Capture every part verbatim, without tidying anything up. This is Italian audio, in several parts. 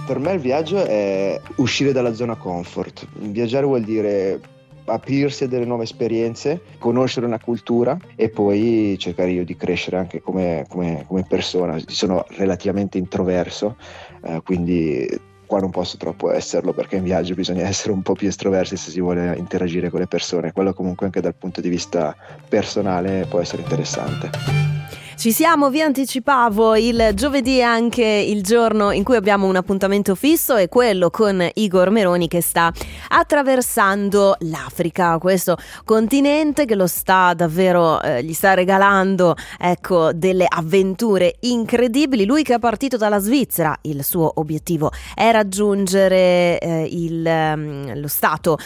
Per me il viaggio è uscire dalla zona comfort. Viaggiare vuol dire aprirsi a delle nuove esperienze, conoscere una cultura e poi cercare io di crescere anche come, come, come persona. Sono relativamente introverso, eh, quindi qua non posso troppo esserlo, perché in viaggio bisogna essere un po' più estroversi se si vuole interagire con le persone. Quello comunque anche dal punto di vista personale può essere interessante. Ci siamo, vi anticipavo, il giovedì è anche il giorno in cui abbiamo un appuntamento fisso, è quello con Igor Meroni che sta attraversando l'Africa, questo continente che lo sta davvero, eh, gli sta regalando, ecco, delle avventure incredibili. Lui che è partito dalla Svizzera, il suo obiettivo è raggiungere eh, il, um, lo stato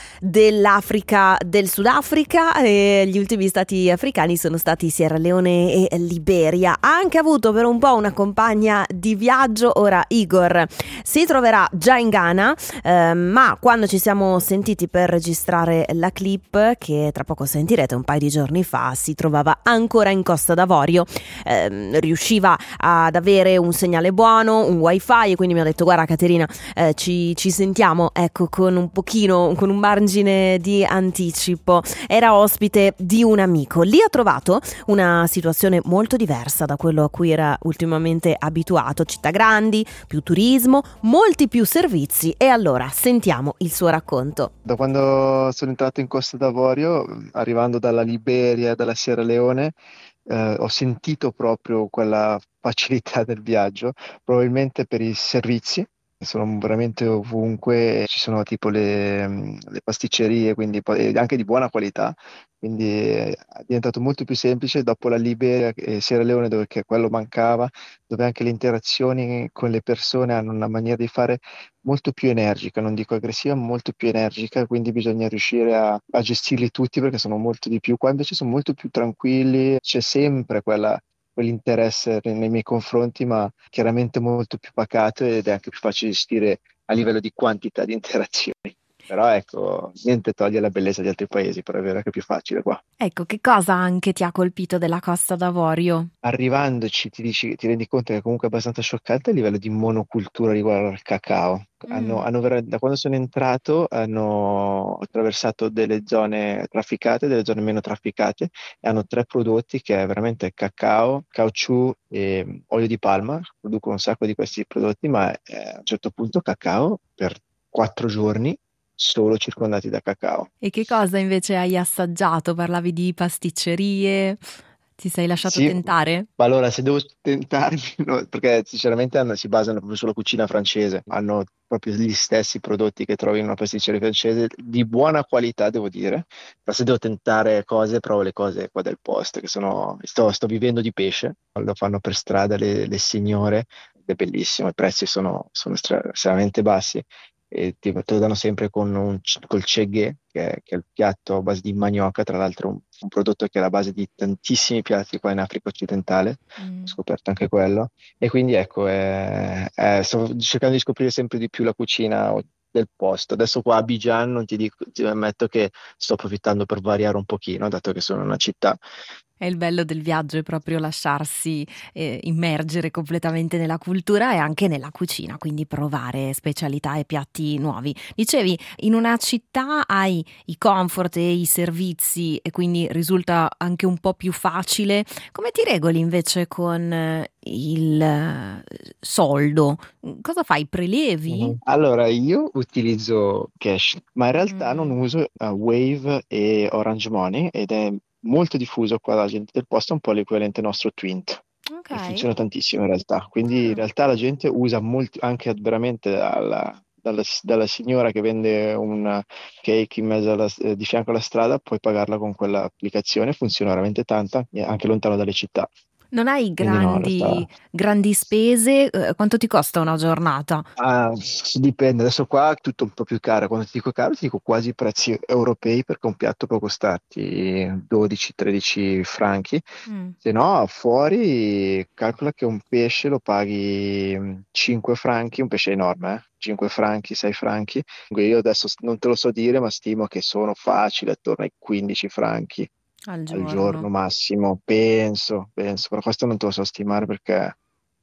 dell'Africa, del Sudafrica, e gli ultimi stati africani sono stati Sierra Leone e Liberia. Ha anche avuto per un po' una compagna di viaggio. Ora Igor si troverà già in Ghana, eh, ma quando ci siamo sentiti per registrare la clip, che tra poco sentirete, un paio di giorni fa, si trovava ancora in Costa d'Avorio. Eh, riusciva ad avere un segnale buono, un wifi, e quindi mi ha detto: guarda Caterina, eh, ci, ci sentiamo, ecco, con un pochino, con un margine di anticipo. Era ospite di un amico. Lì ha trovato una situazione molto diversa da quello a cui era ultimamente abituato: città grandi, più turismo, molti più servizi. E allora sentiamo il suo racconto. Da quando sono entrato in Costa d'Avorio, arrivando dalla Liberia e dalla Sierra Leone, eh, ho sentito proprio quella facilità del viaggio, probabilmente per i servizi. Sono veramente ovunque, ci sono tipo le, le pasticcerie, quindi poi anche di buona qualità, quindi è diventato molto più semplice dopo la Liberia e Sierra Leone, dove che quello mancava, dove anche le interazioni con le persone hanno una maniera di fare molto più energica, non dico aggressiva, ma molto più energica, quindi bisogna riuscire a, a gestirli tutti, perché sono molto di più. Qua invece sono molto più tranquilli, c'è sempre quella quell'interesse nei miei confronti, ma chiaramente molto più pacato, ed è anche più facile gestire a livello di quantità di interazioni. Però ecco, niente toglie la bellezza di altri paesi, però è vero che è più facile qua. Ecco, che cosa anche ti ha colpito della Costa d'Avorio? Arrivandoci ti dici, ti rendi conto che è comunque abbastanza scioccante a livello di monocultura riguardo al cacao. Hanno, Mm. hanno vera- da quando sono entrato hanno attraversato delle zone trafficate, delle zone meno trafficate, e hanno tre prodotti che è veramente cacao, caucciù e olio di palma. Producono un sacco di questi prodotti, ma eh, a un certo punto cacao per quattro giorni solo circondati da cacao. E che cosa invece hai assaggiato? Parlavi di pasticcerie, ti sei lasciato Sì, tentare? ma allora se devo tentarmi, no, perché sinceramente hanno- si basano proprio sulla cucina francese, hanno proprio gli stessi prodotti che trovi in una pasticceria francese, di buona qualità devo dire, però se devo tentare cose, provo le cose qua del posto, che sono, sto, sto vivendo di pesce, lo fanno per strada le, le signore, ed è bellissimo, i prezzi sono, sono estra- estremamente bassi. E ti- te lo danno sempre con un, c- col ceghe, che è, che è il piatto a base di manioca, tra l'altro un, un prodotto che è la base di tantissimi piatti qua in Africa occidentale, ho Mm. scoperto anche quello. E quindi ecco, eh, eh, sto cercando di scoprire sempre di più la cucina del posto. Adesso qua a Abidjan non ti dico, ti ammetto che sto approfittando per variare un pochino, dato che sono in una città. È il bello del viaggio, è proprio lasciarsi eh, immergere completamente nella cultura e anche nella cucina, quindi provare specialità e piatti nuovi. Dicevi, in una città hai i comfort e i servizi e quindi risulta anche un po' più facile. Come ti regoli invece con eh, il eh, soldo? Cosa fai? Prelevi? Mhm. Allora, io utilizzo cash, ma in realtà non Mm, uso eh, Wave e Orange Money, ed è molto diffuso qua la gente del posto, è un po' l'equivalente nostro Twint, e ok. funziona tantissimo in realtà. Quindi in Ah. realtà la gente usa molti, anche veramente dalla, dalla- dalla signora che vende un cake in mezzo alla- eh, di fianco alla strada, puoi pagarla con quell'applicazione, funziona veramente tanta, e anche lontano dalle città. Non hai Quindi no, in realtà. grandi, grandi spese? Eh, quanto ti costa una giornata? Ah, s- dipende, adesso qua è tutto un po' più caro. Quando ti dico caro, ti dico quasi prezzi europei, perché un piatto può costarti dodici tredici franchi. Mm. Se no, fuori calcola che un pesce lo paghi mm, cinque franchi, un pesce enorme, eh? cinque franchi, sei franchi. Quindi io adesso s- non te lo so dire, ma stimo che sono facili attorno ai quindici franchi Al al giorno giorno. massimo, penso, penso, però questo non te lo so stimare perché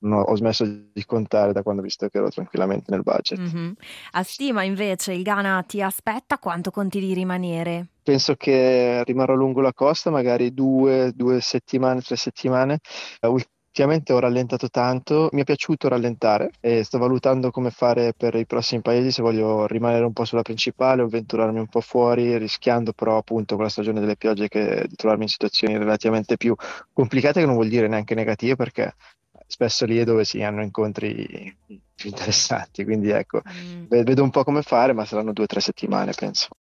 no, ho smesso di contare da quando ho visto che ero tranquillamente nel budget. Mhm. A Stima invece il Ghana ti aspetta, quanto conti di rimanere? Penso che rimarrò lungo la costa, magari due, due settimane, tre settimane. Eh, ultimamente ho rallentato tanto, mi è piaciuto rallentare e sto valutando come fare per i prossimi paesi, se voglio rimanere un po' sulla principale o avventurarmi un po' fuori, rischiando però appunto con la stagione delle piogge che, di trovarmi in situazioni relativamente più complicate, che non vuol dire neanche negative, perché spesso lì è dove si hanno incontri più interessanti. Quindi ecco, Mm. ve- vedo un po' come fare, ma saranno due o tre settimane, penso.